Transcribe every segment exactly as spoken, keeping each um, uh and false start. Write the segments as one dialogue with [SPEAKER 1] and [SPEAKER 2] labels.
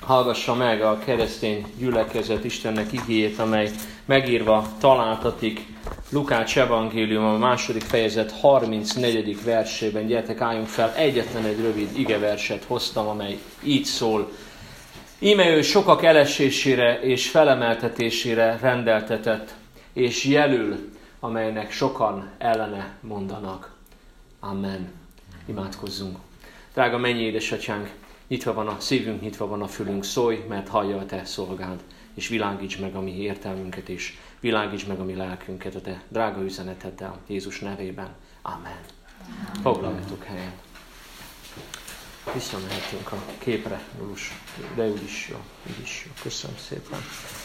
[SPEAKER 1] hallgassa meg a keresztény gyülekezet Istennek igéjét, amely megírva találtatik Lukács evangélium a második fejezet harmincnegyedik versében. Gyertek, álljunk fel, egyetlen egy rövid igeverset hoztam, amely így szól. Íme ő sokak elesésére és felemeltetésére rendeltetett, és jelül, amelynek sokan ellene mondanak. Amen. Imádkozzunk. Drága mennyi édesatyánk, nyitva van a szívünk, nyitva van a fülünk, szólj, mert hallja a te szolgád, és világíts meg a mi értelmünket is, világíts meg a mi lelkünket a te drága üzeneteddel, Jézus nevében. Amen. Foglaljatok helyet. Visszamehetünk a képre, Jólus, de úgy is jó, úgy is jó. Köszönöm szépen.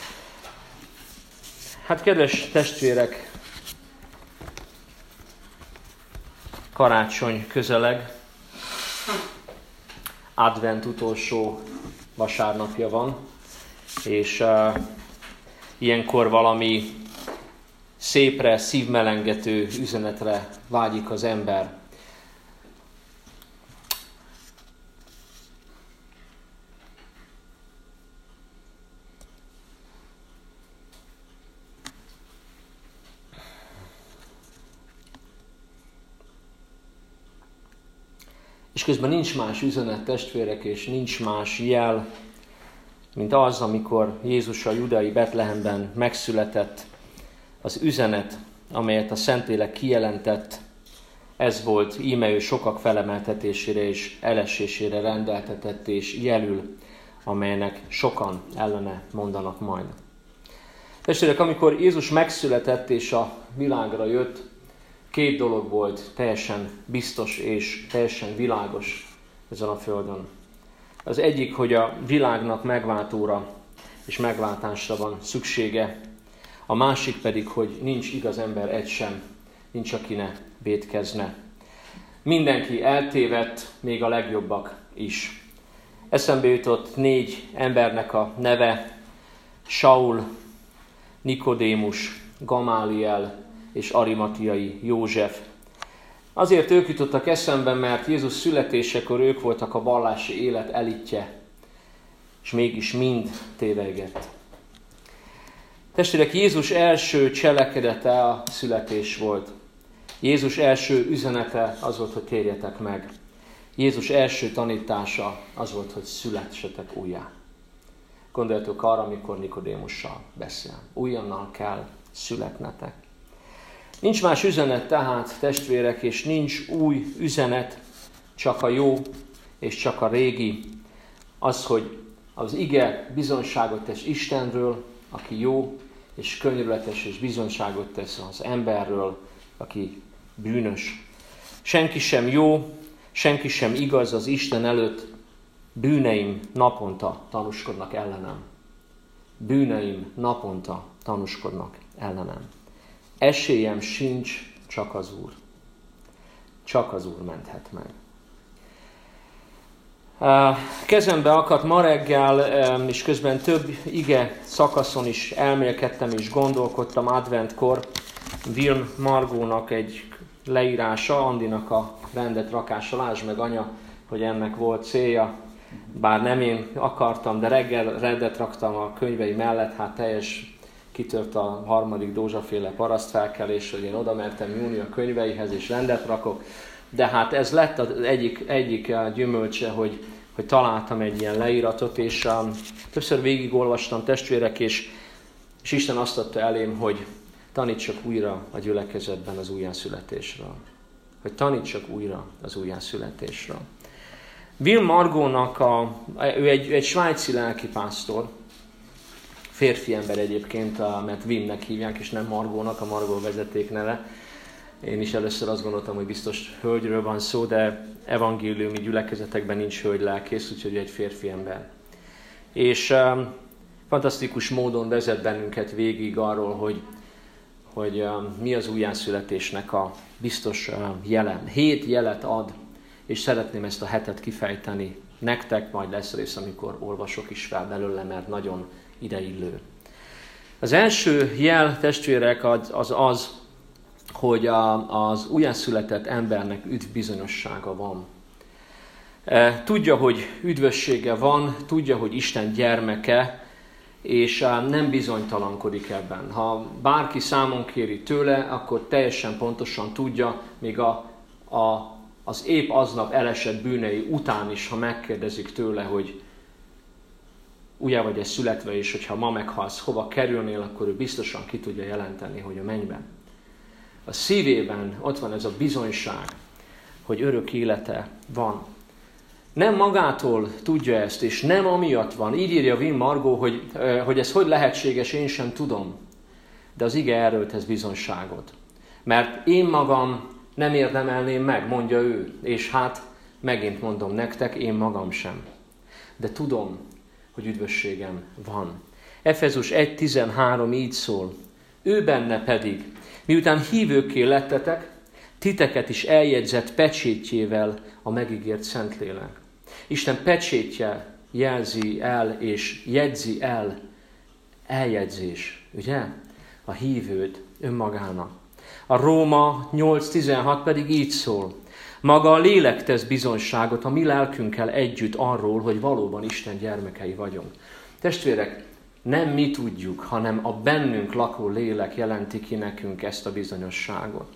[SPEAKER 1] Hát kedves testvérek, karácsony közeleg, advent utolsó vasárnapja van, és uh, ilyenkor valami szépre, szívmelengető üzenetre vágyik az ember. És közben nincs más üzenet, testvérek, és nincs más jel, mint az, amikor Jézus a judai Betlehemben megszületett. Az üzenet, amelyet a Szentlélek kijelentett, ez volt, íme ő sokak felemeltetésére és elesésére rendeltetett, és jelül, amelynek sokan ellene mondanak majd. Testvérek, amikor Jézus megszületett és a világra jött, két dolog volt teljesen biztos és teljesen világos ezen a földön. Az egyik, hogy a világnak megváltóra és megváltásra van szüksége. A másik pedig, hogy nincs igaz ember egy sem, nincs aki ne vétkezne. Mindenki eltévedt, még a legjobbak is. Eszembe jutott négy embernek a neve: Saul, Nikodémus, Gamáliel és Arimatiai József. Azért ők jutottak eszembe, mert Jézus születésekor ők voltak a vallási élet elitje, és mégis mind tévegett. Testvérek, Jézus első cselekedete a születés volt. Jézus első üzenete az volt, hogy térjetek meg. Jézus első tanítása az volt, hogy születsetek újjá. Gondoljatok arra, amikor Nikodémussal beszél. Újonnal kell születnetek. Nincs más üzenet tehát, testvérek, és nincs új üzenet, csak a jó és csak a régi. Az, hogy az ige bizonyságot tesz Istenről, aki jó, és könyörületes, és bizonyságot tesz az emberről, aki bűnös. Senki sem jó, senki sem igaz az Isten előtt, bűneim naponta tanúskodnak ellenem. Bűneim naponta tanúskodnak ellenem. Esélyem sincs, csak az Úr. Csak az Úr menthet meg. Kezembe akadt ma reggel, és közben több ige szakaszon is elmélkedtem és gondolkodtam adventkor. Vilm Margónak egy leírása, Andinak a rendet rakása, lásd meg anya, hogy ennek volt célja. Bár nem én akartam, de reggel rendet raktam a könyvei mellett, hát teljes kitört a harmadik Dózsaféle parasztfelkelés, hogy én oda mertem nyúlni a könyveihez, és rendet rakok. De hát ez lett az egyik, egyik gyümölcse, hogy, hogy találtam egy ilyen leíratot, és um, többször végigolvastam, testvérek, és, és Isten azt adta elém, hogy tanítsak újra a gyülekezetben az újjászületésről. Hogy tanítsak újra az újjászületésről. Will Margónak, a, ő egy, egy svájci lelkipásztor, férfi ember egyébként, mert Wimnek hívják, és nem Margónak, a Margó vezeték neve. Én is először azt gondoltam, hogy biztos hölgyről van szó, de evangéliumi gyülekezetekben nincs hölgy lelkész, úgyhogy egy férfi ember. És um, fantasztikus módon vezet bennünket végig arról, hogy, hogy um, mi az újjászületésnek a biztos um, jele. Hét jelet ad, és szeretném ezt a hetet kifejteni nektek, majd lesz rész, amikor olvasok is fel belőle, mert nagyon ideillő. Az első jel, testvérek, az az, az hogy a, az újjászületett embernek üdvbizonyossága van. Tudja, hogy üdvössége van, tudja, hogy Isten gyermeke, és nem bizonytalankodik ebben. Ha bárki számon kéri tőle, akkor teljesen pontosan tudja, még a, a, az épp aznap elesett bűnei után is, ha megkérdezik tőle, hogy újjá vagy-e születve, és hogyha ma meghalsz, hova kerülnél, akkor ő biztosan ki tudja jelenteni, hogy a mennyben. A szívében ott van ez a bizonyság, hogy örök élete van. Nem magától tudja ezt, és nem amiatt van. Így írja Win Margó, hogy, hogy ez hogy lehetséges, én sem tudom. De az ige erről tesz bizonyságot. Mert én magam nem érdemelném meg, mondja ő. És hát megint mondom nektek, én magam sem. De tudom, hogy üdvösségem van. Efezus egy tizenhárom így szól. Ő benne pedig, miután hívőkké lettetek, titeket is eljegyzett pecsétjével a megígért Szentlélek. Isten pecsétje jelzi el és jegyzi el, eljegyzés, ugye? A hívőt önmagának. A Róma nyolc tizenhat pedig így szól. Maga a lélek tesz bizonyságot a mi lelkünkkel együtt arról, hogy valóban Isten gyermekei vagyunk. Testvérek, nem mi tudjuk, hanem a bennünk lakó lélek jelenti ki nekünk ezt a bizonyosságot.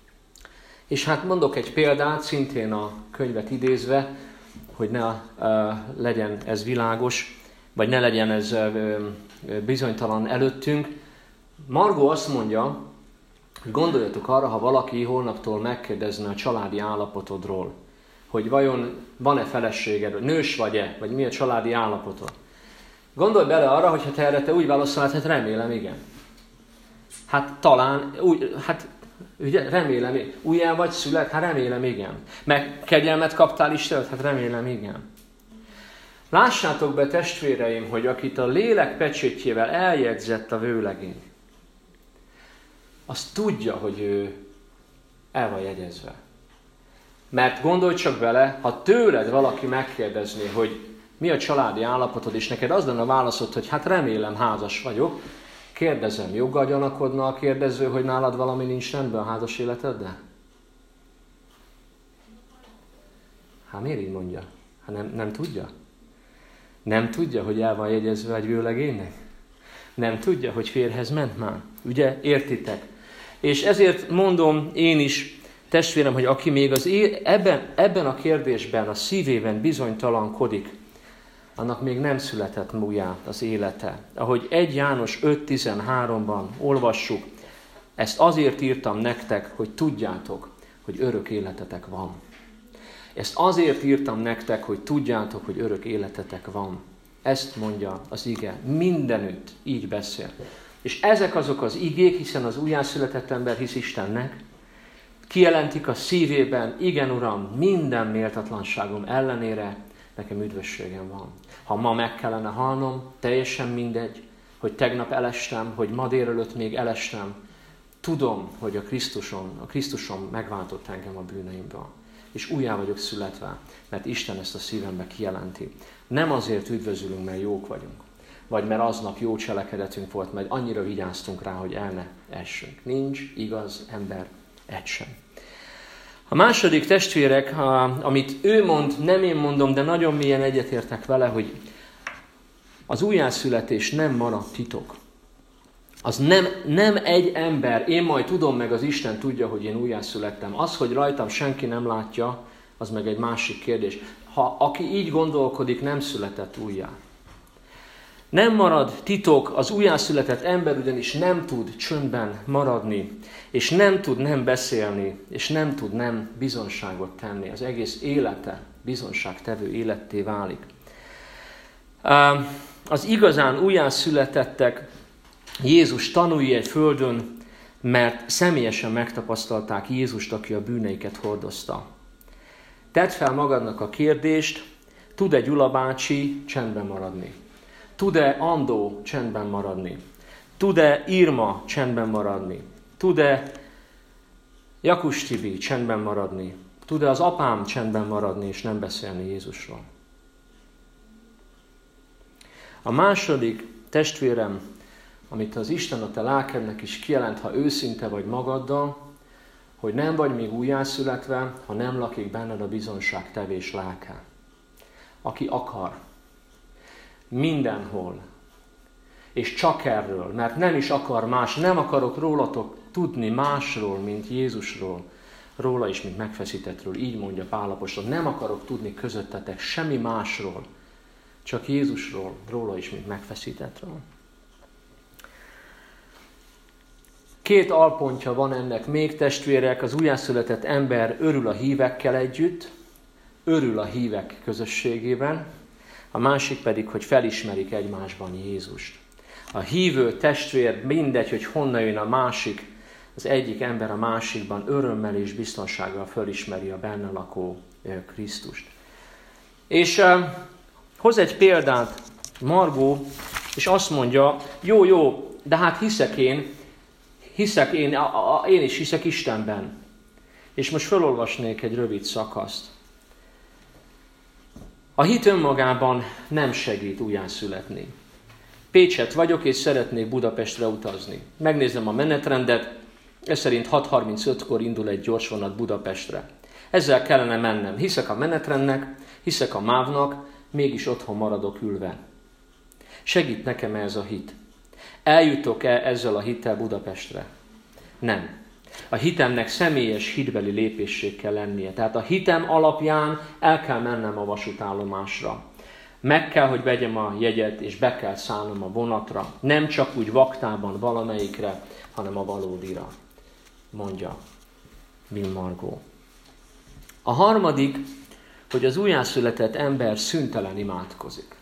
[SPEAKER 1] És hát mondok egy példát, szintén a könyvet idézve, hogy ne uh, legyen ez világos, vagy ne legyen ez uh, bizonytalan előttünk. Margó azt mondja, hogy gondoljatok arra, ha valaki holnaptól megkérdezne a családi állapotodról, hogy vajon van-e feleséged, nős vagy-e, vagy mi a családi állapotod. Gondolj bele arra, hogy ha te erre te úgy válaszolnád, hát remélem, igen. Hát talán, úgy, hát ugye, remélem, újjá vagy szület? Hát remélem, igen. Meg kegyelmet kaptál Istentől? Hát remélem, igen. Lássátok be, testvéreim, hogy akit a lélek pecsétjével eljegyzett a vőlegény, az tudja, hogy ő el van jegyezve. Mert gondolj csak bele, ha tőled valaki megkérdezné, hogy mi a családi állapotod, és neked az lenne a válaszod, hogy hát remélem házas vagyok, kérdezem, joggal gyanakodna a kérdező, hogy nálad valami nincs rendben a házas életeddel? Hát miért így mondja? Hát nem, nem tudja. Nem tudja, hogy el van jegyezve egy vőlegénynek? Nem tudja, hogy férjhez ment már. Ugye, értitek? És ezért mondom én is, testvérem, hogy aki még az é- ebben, ebben a kérdésben, a szívében bizonytalankodik, annak még nem született újjá az élete. Ahogy egy János öt tizenháromban olvassuk, ezt azért írtam nektek, hogy tudjátok, hogy örök életetek van. Ezt azért írtam nektek, hogy tudjátok, hogy örök életetek van. Ezt mondja az ige. Mindenütt így beszél. És ezek azok az igék, hiszen az újjászületett ember hisz Istennek, kijelentik a szívében, igen Uram, minden méltatlanságom ellenére nekem üdvösségem van. Ha ma meg kellene halnom, teljesen mindegy, hogy tegnap elestem, hogy ma délelőtt még elestem, tudom, hogy a Krisztuson, a Krisztuson megváltott engem a bűneimből. És újjá vagyok születve, mert Isten ezt a szívembe kijelenti. Nem azért üdvözülünk, mert jók vagyunk, vagy mert aznap jó cselekedetünk volt, mert annyira vigyáztunk rá, hogy el ne essünk. Nincs igaz ember egy sem. A második, testvérek, amit ő mond, nem én mondom, de nagyon mélyen egyetértek vele, hogy az újjászületés nem marad titok. Az nem, nem egy ember, én majd tudom, meg az Isten tudja, hogy én újjászülettem. Az, hogy rajtam senki nem látja, az meg egy másik kérdés. Ha aki így gondolkodik, nem született újjá. Nem marad titok, az újjászületett ember ugyanis nem tud csöndben maradni, és nem tud nem beszélni, és nem tud nem bizonságot tenni. Az egész élete bizonságtevő életté válik. Az igazán újjászületettek Jézus tanúi egy földön, mert személyesen megtapasztalták Jézust, aki a bűneiket hordozta. Tedd fel magadnak a kérdést, tud-e Gyula bácsi csendben maradni? Tud-e Andó csendben maradni? Tud-e Irma csendben maradni? Tud-e Jakus Tibi csendben maradni? Tud-e az apám csendben maradni és nem beszélni Jézusról? A második, testvérem, amit az Isten a te lelkednek is kijelent, ha őszinte vagy magaddal, hogy nem vagy még újjászületve, ha nem lakik benned a bizonságtevés lelke. aki akar. Mindenhol. És csak erről, mert nem is akar más, nem akarok rólatok tudni másról, mint Jézusról, róla is, mint megfeszítettről. Így mondja Pál apostol, nem akarok tudni közöttetek semmi másról, csak Jézusról, róla is, mint megfeszítettről. Két alpontja van ennek még, testvérek, az újjászületett ember örül a hívekkel együtt, örül a hívek közösségében, a másik pedig, hogy felismerik egymásban Jézust. A hívő testvér, mindegy, hogy honnan jön a másik, az egyik ember a másikban örömmel és biztonsággal felismeri a benne lakó Krisztust. És uh, hoz egy példát Margó, és azt mondja, jó, jó, de hát hiszek én, hiszek én, a, a, én is hiszek Istenben. És most felolvasnék egy rövid szakaszt. A hit önmagában nem segít újjászületni. Pécset vagyok, és szeretnék Budapestre utazni. Megnézem a menetrendet, ez szerint hat harmincötkor indul egy gyorsvonat Budapestre. Ezzel kellene mennem. Hiszek a menetrendnek, hiszek a mávnak, mégis otthon maradok ülve. Segít nekem ez a hit. Eljutok-e ezzel a hittel Budapestre? Nem. A hitemnek személyes hitbeli lépésség kell lennie. Tehát a hitem alapján el kell mennem a vasútállomásra. Meg kell, hogy vegyem a jegyet, és be kell szállnom a vonatra. Nem csak úgy vaktában valamelyikre, hanem a valódira, mondja Wim Margó. A harmadik, hogy az újjászületett ember szüntelen imádkozik.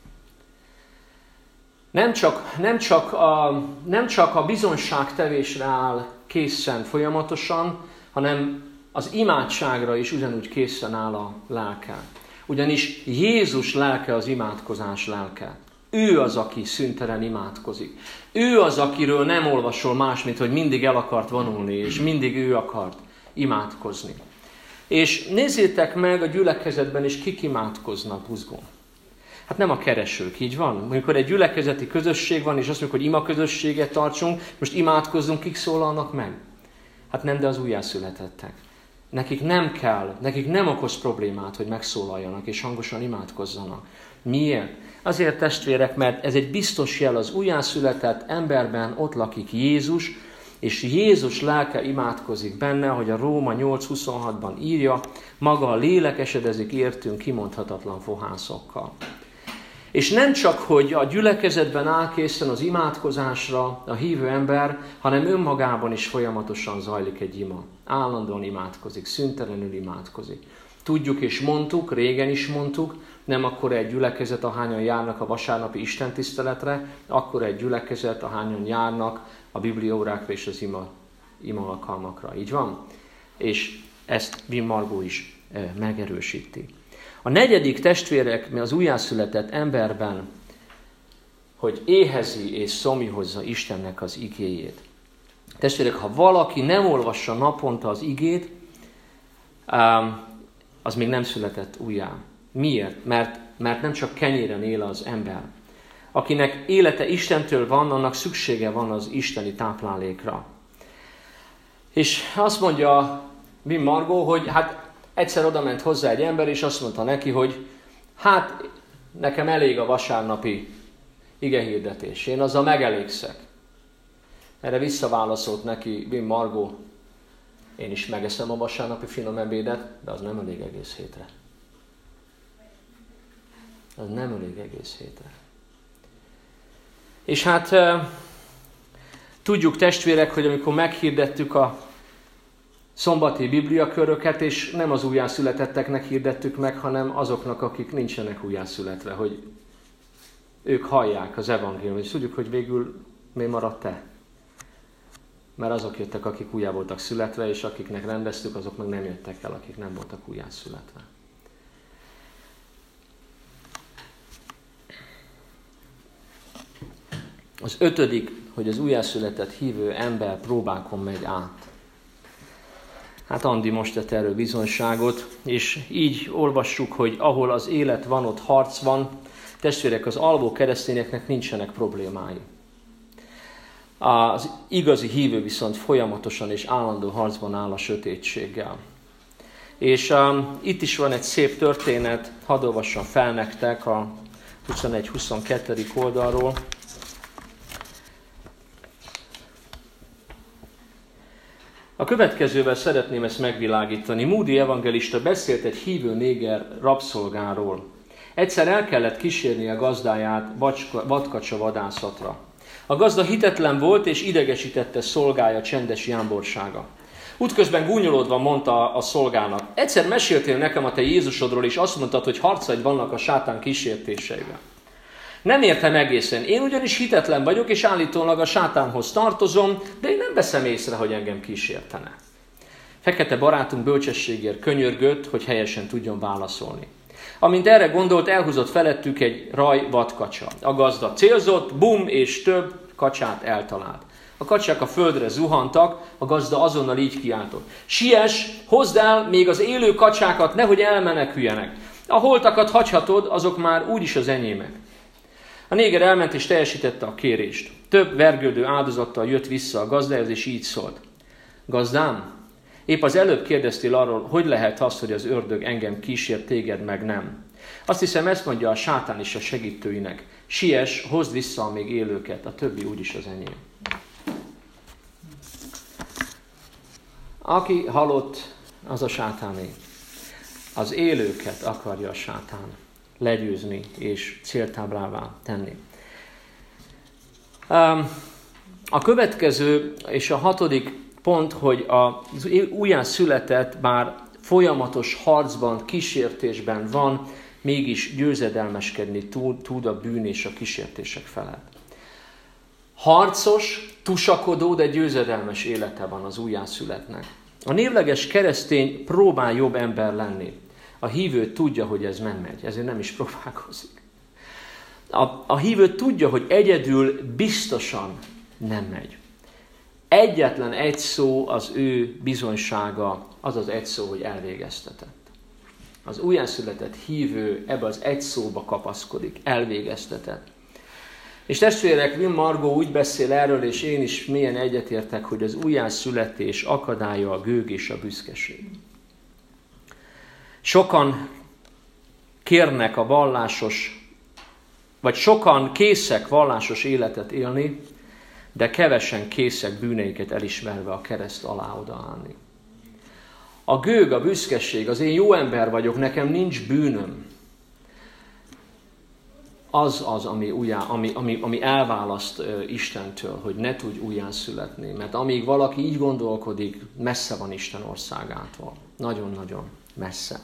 [SPEAKER 1] Nem csak, nem csak, a, nem csak a bizonságtevésre áll készen folyamatosan, hanem az imádságra is ugyanúgy készen áll a lelke. Ugyanis Jézus lelke az imádkozás lelke. Ő az, aki szüntelen imádkozik. Ő az, akiről nem olvasol más, mint hogy mindig el akart vonulni, és mindig ő akart imádkozni. És nézzétek meg a gyülekezetben is, kik imádkoznak buzgón. Hát nem a keresők, így van? Amikor egy gyülekezeti közösség van, és azt mondjuk, hogy ima közösséget tartsunk, most imádkozzunk, kik szólalnak meg? Hát nem, de az újjászületettek. Nekik nem kell, nekik nem okoz problémát, hogy megszólaljanak és hangosan imádkozzanak. Miért? Azért, testvérek, mert ez egy biztos jel, az újjászületett emberben ott lakik Jézus, és Jézus lelke imádkozik benne, hogy a Róma nyolc huszonhatban írja, maga a lélek esedezik értünk kimondhatatlan fohászokkal. És nem csak, hogy a gyülekezetben áll készen az imádkozásra a hívő ember, hanem önmagában is folyamatosan zajlik egy ima. Állandóan imádkozik, szüntelenül imádkozik. Tudjuk és mondtuk, régen is mondtuk, nem akkor egy gyülekezet, ahányan járnak a vasárnapi istentiszteletre, akkor egy gyülekezet, ahányan járnak a bibliaórákra és az ima, ima alkalmakra. Így van? És ezt Wim Margó is megerősíti. A negyedik, testvérek, az újjászületett emberben, hogy éhezi és szomjhozza Istennek az igéjét. Testvérek, ha valaki nem olvassa naponta az igét, az még nem született újjá. Miért? Mert, mert nem csak kenyéren él az ember. Akinek élete Istentől van, annak szüksége van az isteni táplálékra. És azt mondja Wim Margó, hogy hát egyszer oda ment hozzá egy ember, és azt mondta neki, hogy hát nekem elég a vasárnapi igehirdetés, én azzal megelégszek. Erre visszaválaszolt neki Wim Margó, én is megeszem a vasárnapi finom ebédet, de az nem elég egész hétre. Az nem elég egész hétre. És hát tudjuk, testvérek, hogy amikor meghirdettük a szombati bibliaköröket, és nem az újjászületetteknek hirdettük meg, hanem azoknak, akik nincsenek újjászületve, hogy ők hallják az evangéliumot. És tudjuk, hogy végül mi maradt-e? Mert azok jöttek, akik újjá voltak születve, és akiknek rendeztük, azok meg nem jöttek el, akik nem voltak újjászületve. Az ötödik, hogy az újjászületett hívő ember próbákon megy át. Hát Andi most tett erről bizonyságot, és így olvassuk, hogy ahol az élet van, ott harc van. Testvérek, az alvó keresztényeknek nincsenek problémái. Az igazi hívő viszont folyamatosan és állandó harcban áll a sötétséggel. És um, itt is van egy szép történet, hadd olvassam fel nektek a huszonegy huszonkettő oldalról. A következővel szeretném ezt megvilágítani. Moody evangelista beszélt egy hívő néger rabszolgáról. Egyszer el kellett kísérni a gazdáját vadkacsa vadászatra. A gazda hitetlen volt és idegesítette szolgája csendes jámborsága. Útközben gúnyolódva mondta a szolgának: egyszer meséltél nekem a te Jézusodról, és azt mondtad, hogy harcaid vannak a sátán kísértéseivel. Nem értem egészen. Én ugyanis hitetlen vagyok, és állítólag a sátánhoz tartozom, de én nem veszem észre, hogy engem kísértene. Fekete barátunk bölcsességért könyörgött, hogy helyesen tudjon válaszolni. Amint erre gondolt, elhúzott felettük egy raj vadkacsa. A gazda célzott, bum, és több kacsát eltalált. A kacsák a földre zuhantak, a gazda azonnal így kiáltott: siess, hozd el még az élő kacsákat, nehogy elmeneküljenek. A holtakat hagyhatod, azok már úgyis az enyémek. A néger elment és teljesítette a kérést. Több vergődő áldozattal jött vissza a gazdához, és így szólt: gazdám, épp az előbb kérdeztél arról, hogy lehet az, hogy az ördög engem kísér, téged meg nem. Azt hiszem, ezt mondja a sátán is a segítőinek: siess, hozd vissza a még élőket, a többi úgyis az enyém. Aki halott, az a sátáné. Az élőket akarja a sátán legyőzni és céltáblává tenni. A következő és a hatodik pont, hogy az újjászületett, bár folyamatos harcban, kísértésben van, mégis győzedelmeskedni tud a bűn és a kísértések felett. Harcos, tusakodó, de győzedelmes élete van az újjászületnek. A névleges keresztény próbál jobb ember lenni. A hívő tudja, hogy ez nem megy, ezért nem is próbálkozik. A, a hívő tudja, hogy egyedül biztosan nem megy. Egyetlen egy szó az ő bizonysága, az az egy szó, hogy elvégeztetett. Az újjászületett hívő ebbe az egy szóba kapaszkodik, elvégeztetett. És testvérek, Will Margó úgy beszél erről, és én is mélyen egyetértek, hogy az újjászületés akadálya a gőg és a büszkeség. Sokan kérnek a vallásos, vagy sokan készek vallásos életet élni, de kevesen készek bűneiket elismerve a kereszt alá odaállni. A gőg, a büszkeség, az én jó ember vagyok, nekem nincs bűnöm. Az az, ami, újjá, ami, ami, ami elválaszt uh, Istentől, hogy ne tudj újjászületni. Mert amíg valaki így gondolkodik, messze van Isten országától. Nagyon-nagyon messze.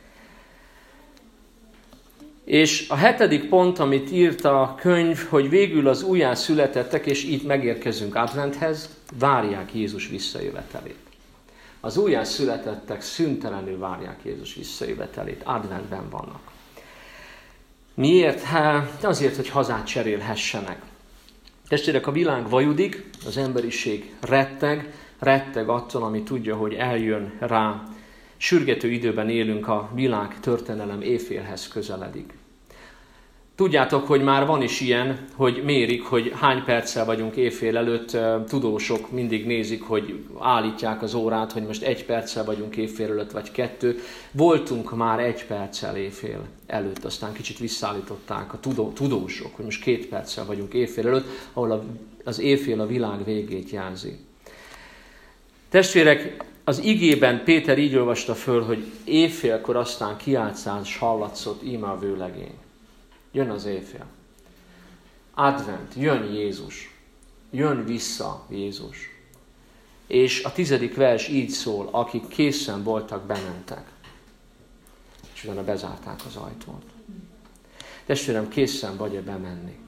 [SPEAKER 1] És a hetedik pont, amit írt a könyv, hogy végül az újjászületettek, és itt megérkezünk Adventhez, várják Jézus visszajövetelét. Az újjászületettek szüntelenül várják Jézus visszajövetelét, Adventben vannak. Miért? Hát azért, hogy hazát cserélhessenek. Testvérek, a világ vajudik, az emberiség retteg, retteg attól, ami tudja, hogy eljön rá. Sürgető időben élünk, a világ történelem éjfélhez közeledik. Tudjátok, hogy már van is ilyen, hogy mérik, hogy hány perccel vagyunk éjfél előtt. Tudósok mindig nézik, hogy állítják az órát, hogy most egy perccel vagyunk éjfél előtt, vagy kettő. Voltunk már egy perccel éjfél előtt, aztán kicsit visszaállították a tudó, tudósok, hogy most két perccel vagyunk éjfél előtt, ahol az éjfél a világ végét jelzi. Testvérek, az igében Péter így olvasta föl, hogy éjfélkor aztán kiáltás hallatszott, íme a vőlegény. Jön az éjfél. Advent, jön Jézus. Jön vissza Jézus. És a tizedik vers így szól: akik készen voltak, bementek. És utána bezárták az ajtót. Testvérem, készen vagy-e bemenni?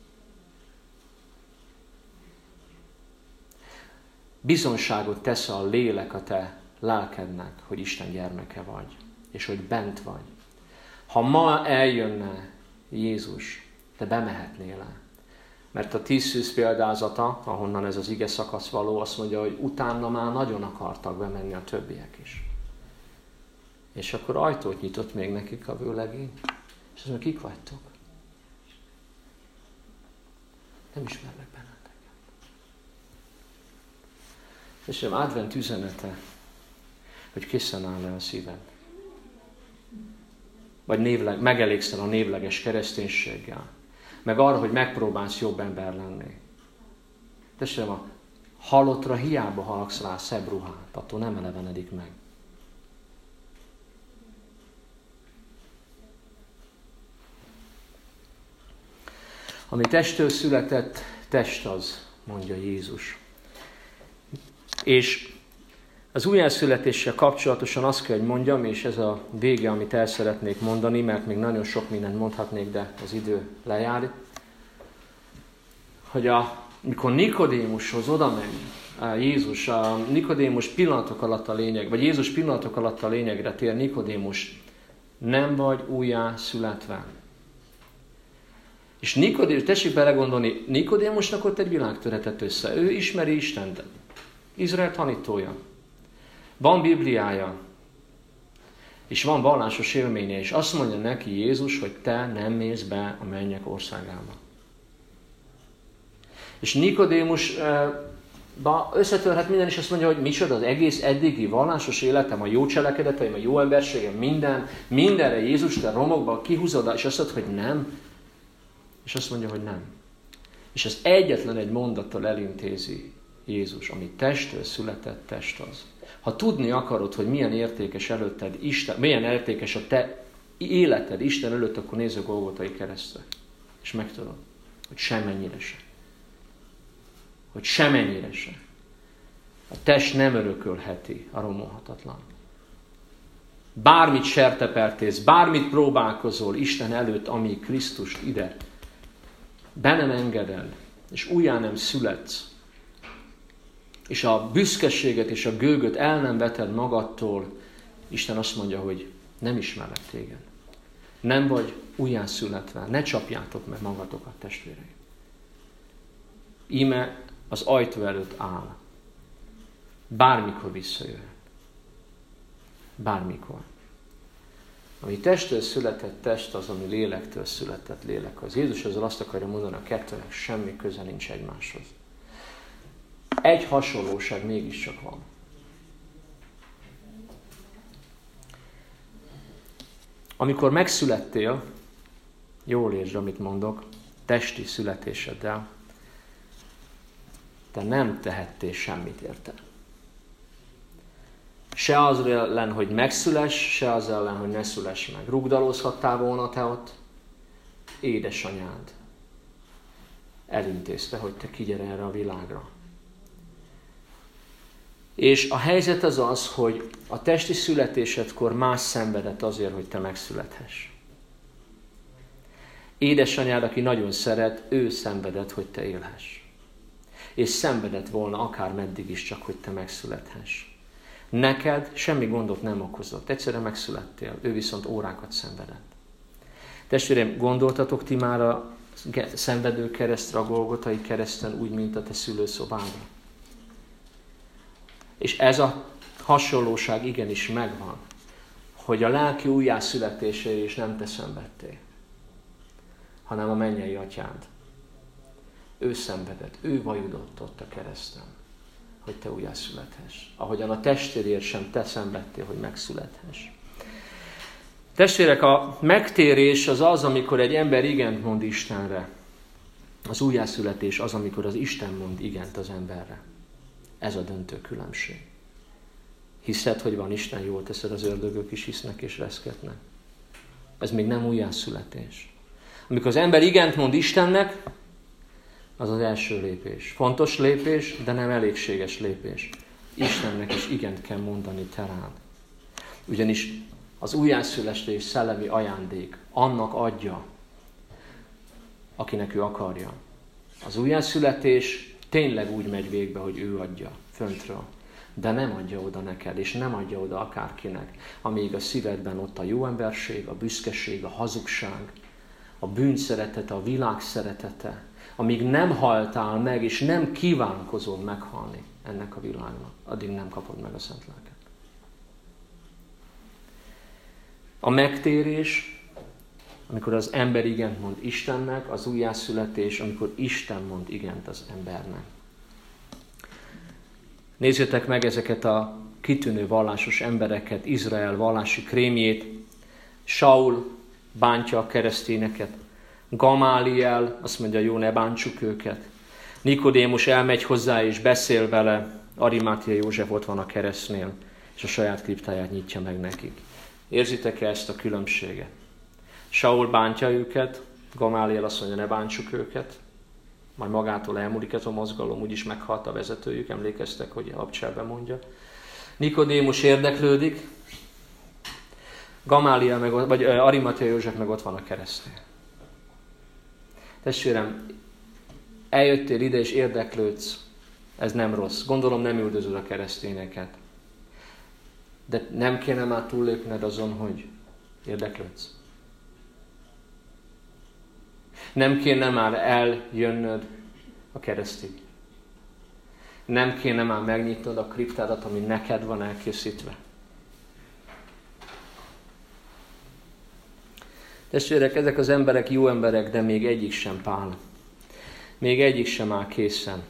[SPEAKER 1] Bizonságot tesz a lélek a te lelkednek, hogy Isten gyermeke vagy, és hogy bent vagy. Ha ma eljönne Jézus, te bemehetnél-e? Mert a tíz szűz példázata, ahonnan ez az ige szakasz való, azt mondja, hogy utána már nagyon akartak bemenni a többiek is. És akkor ajtót nyitott még nekik a vőlegény, és azt mondja, kik vagytok? Nem ismerlek benneteket. És advent üzenete, hogy készen áll-e a szíved. Vagy névleg, megelégszel a névleges kereszténységgel. Meg arra, hogy megpróbálsz jobb ember lenni. Testvérem, a halottra hiába halaksz rá szebb ruhát, attól nem elevenedik meg. Ami testtől született, test az, mondja Jézus. És az újjászületéssel kapcsolatosan azt kell, hogy mondjam, és ez a vége, amit el szeretnék mondani, mert még nagyon sok mindent mondhatnék, de az idő lejár, hogy a, mikor Nikodémushoz oda megy Jézus, a Nikodémus pillanatok alatt a lényeg, vagy Jézus pillanatok alatt a lényegre tér, Nikodémus, nem vagy újjászületve. És Nikodémus, tessék belegondolni, Nikodémusnak ott egy világ töretett össze. Ő ismeri Istent. Izrael tanítója. Van Bibliája. És van vallásos élménye. És azt mondja neki Jézus, hogy te nem mész be a mennyek országába. És Nikodémusba összetörhet minden, és azt mondja, hogy micsoda az egész eddigi vallásos életem, a jó cselekedeteim, a jó emberségem, minden, mindenre Jézus, te romokba kihúzod, és azt mondja, hogy nem. És azt mondja, hogy nem. És ez egyetlen egy mondattal elintézi Jézus, ami testtől született, test az. Ha tudni akarod, hogy milyen értékes előtted Isten, milyen értékes a te életed Isten előtt, akkor nézz a Golgotai keresztre. És megtudod, hogy semennyire se. Hogy semennyire se. A test nem örökölheti a romolhatatlan. Bármit sertepertész, bármit próbálkozol Isten előtt, amíg Krisztust ide be nem engeded, és újjá nem születsz, és a büszkeséget és a gőgöt el nem veted magadtól, Isten azt mondja, hogy nem ismerlek téged. Nem vagy újjászületve. Ne csapjátok meg magatokat, testvéreim. Íme az ajtó előtt áll. Bármikor visszajöhet. Bármikor. Ami testtől született test, az, ami lélektől született lélek. Az Jézus ezzel azt akarja mondani, a kettőnek semmi köze nincs egymáshoz. Egy hasonlóság mégiscsak van. Amikor megszülettél, jól értsd, amit mondok, testi születéseddel, te nem tehettél semmit érte. Se az ellen, hogy megszüless, se az ellen, hogy ne szüless meg. Rugdalózhattál volna te ott, édesanyád elintézte, hogy te kigyere erre a világra. És a helyzet az az, hogy a testi születésedkor más szenvedett azért, hogy te megszülethess. Édesanyád, aki nagyon szeret, ő szenvedett, hogy te élhess. És szenvedett volna akár meddig is csak, hogy te megszülethess. Neked semmi gondot nem okozott. Egyszerűen megszülettél, ő viszont órákat szenvedett. Testvérem, gondoltatok ti már a szenvedő keresztre, a Golgotai kereszten úgy, mint a te szülőszobádra? És ez a hasonlóság igenis megvan, hogy a lelki újjászületésére is nem te szenvedtél, hanem a mennyei atyád. Ő szenvedett, ő vajudott ott a kereszten, hogy te újjászülethess. Ahogyan a testedért sem te szenvedtél, hogy megszülethess. Testvérek, a megtérés az az, amikor egy ember igent mond Istenre. Az újjászületés az, amikor az Isten mond igent az emberre. Ez a döntő különbség. Hiszed, hogy van Isten, jól teszed, az ördögök is hisznek és reszketnek. Ez még nem újjászületés. Amikor az ember igent mond Istennek, az az első lépés. Fontos lépés, de nem elégséges lépés. Istennek is igent kell mondani te rád. Ugyanis az újjászületés szellemi ajándék annak adja, akinek ő akarja. Az újjászületés tényleg úgy megy végbe, hogy ő adja föntről. De nem adja oda neked, és nem adja oda akárkinek, amíg a szívedben ott a jó emberség, a büszkeség, a hazugság, a bűn szeretete, a világ szeretete, amíg nem haltál meg, és nem kívánkozol meghalni ennek a világnak, addig nem kapod meg a szent lelket. A megtérés, amikor az ember igent mond Istennek, az újjászületés, amikor Isten mond igent az embernek. Nézzétek meg ezeket a kitűnő vallásos embereket, Izrael vallási krémjét. Saul bántja a keresztényeket. Gamáliel azt mondja, jó, ne bántsuk őket. Nikodémus elmegy hozzá és beszél vele. Arimáthea József ott van a keresztnél, és a saját kriptáját nyitja meg nekik. Érzitek-e ezt a különbséget? Saul bántja őket, Gamáliel azt mondja, ne bántsuk őket. Majd magától elmúlik ez a mozgalom, úgyis meghalt a vezetőjük, emlékeztek, hogy Abcselben mondja. Nikodémus érdeklődik, Gamáliel meg, vagy Arimáthea József meg ott van a keresztnél. Testvérem, eljöttél ide és érdeklődsz, ez nem rossz. Gondolom nem üldözöd a keresztényeket. De nem kéne már túllépned azon, hogy érdeklődsz. Nem kéne már eljönnöd a keresztig. Nem kéne már megnyitnod a kriptádat, ami neked van elkészítve. Testvérek, ezek az emberek jó emberek, de még egyik sem Pál. Még egyik sem áll készen.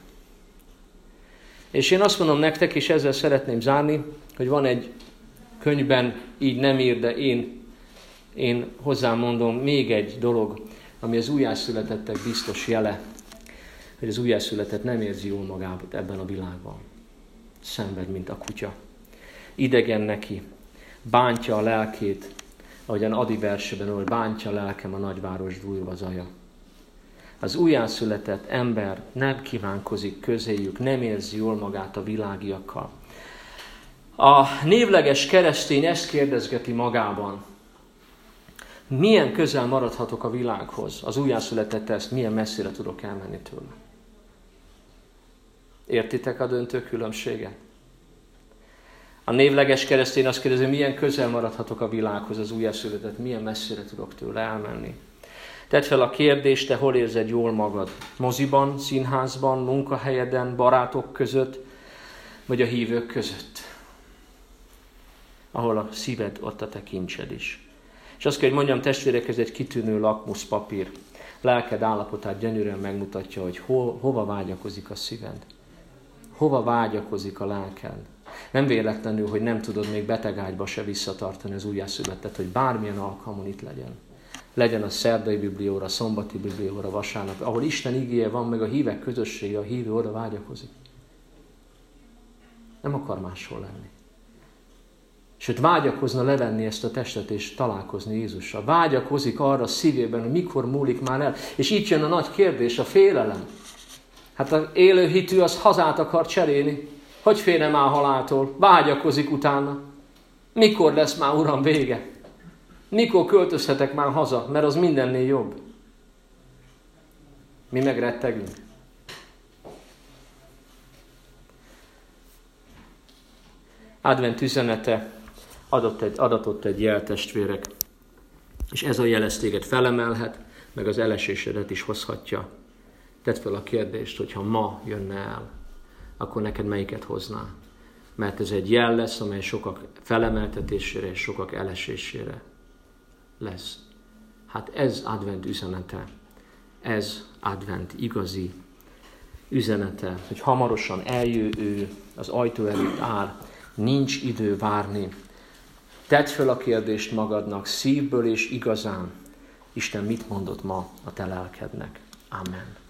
[SPEAKER 1] És én azt mondom nektek, és ezzel szeretném zárni, hogy van egy könyvben, így nem ír, de én, én hozzám mondom még egy dolog, ami az újjászületettek biztos jele, hogy az újjászületett nem érzi jól magát ebben a világban. Szenved, mint a kutya. Idegen neki, bántja a lelkét, ahogyan Adi versében, hogy bántja a lelkem a nagyváros dúlva zaja. Az újjászületett ember nem kívánkozik közéjük, nem érzi jól magát a világiakkal. A névleges keresztény ezt kérdezgeti magában. Milyen közel maradhatok a világhoz? Az újjászületett ezt, milyen messzire tudok elmenni tőle? Értitek a döntő különbséget? A névleges keresztény azt kérdezi, milyen közel maradhatok a világhoz, az újjászületett, milyen messzire tudok tőle elmenni? Tedd fel a kérdést, te hol érzed jól magad? Moziban, színházban, munkahelyeden, barátok között, vagy a hívők között? Ahol a szíved, ott a te kincsed is. És azt kell, hogy mondjam, testvérek, ez egy kitűnő lakmuszpapír. Lelked állapotát gyönyörűen megmutatja, hogy ho, hova vágyakozik a szíved. Hova vágyakozik a lelked. Nem véletlenül, hogy nem tudod még betegágyba se visszatartani az újjászületet, hogy bármilyen alkalmon itt legyen. Legyen a szerdai biblióra, szombati biblióra, vasárnap, ahol Isten igéje van, meg a hívek közössége, a hívő oda vágyakozik. Nem akar máshol lenni. Sőt, vágyakozna levenni ezt a testet és találkozni Jézussal. Vágyakozik arra a szívében, hogy mikor múlik már el. És itt jön a nagy kérdés, a félelem. Hát az élő hitű az hazát akar cserélni. Hogy félne már haláltól? Vágyakozik utána. Mikor lesz már, Uram, vége? Mikor költözhetek már haza? Mert az mindennél jobb. Mi meg rettegünk. Advent üzenete adott egy, adatott egy jel, testvérek, és ez a jel ezt téged felemelhet, meg az elesésedet is hozhatja. Tedd fel a kérdést, hogyha ma jönne el, akkor neked melyiket hozná? Mert ez egy jel lesz, amely sokak felemeltetésére és sokak elesésére lesz. Hát ez advent üzenete, ez advent igazi üzenete, hogy hamarosan eljő ő, az ajtó előtt áll, nincs idő várni. Tedd fel a kérdést magadnak szívből és igazán. Isten mit mondott ma a te lelkednek? Amen.